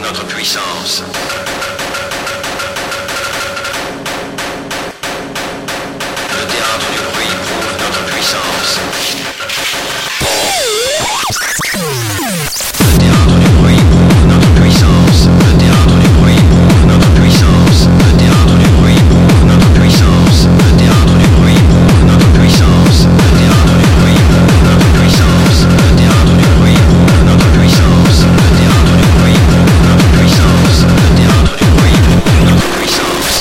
notre puissance. Le théâtre du bruit prouve notre puissance. Le théâtre du bruit prouve notre puissance. Le théâtre du bruit prouve notre puissance. Le théâtre du bruit prouve notre puissance. Le théâtre du bruit prouve notre puissance. Le théâtre du bruit prouve notre puissance. Le théâtre du bruit prouve notre puissance. Le théâtre du bruit prouve notre puissance. Le théâtre du bruit prouve notre puissance.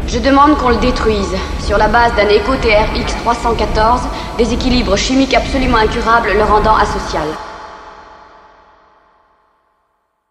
Je demande qu'on le détruise, sur la base d'un écho TRX 314, déséquilibre chimique absolument incurable le rendant asocial.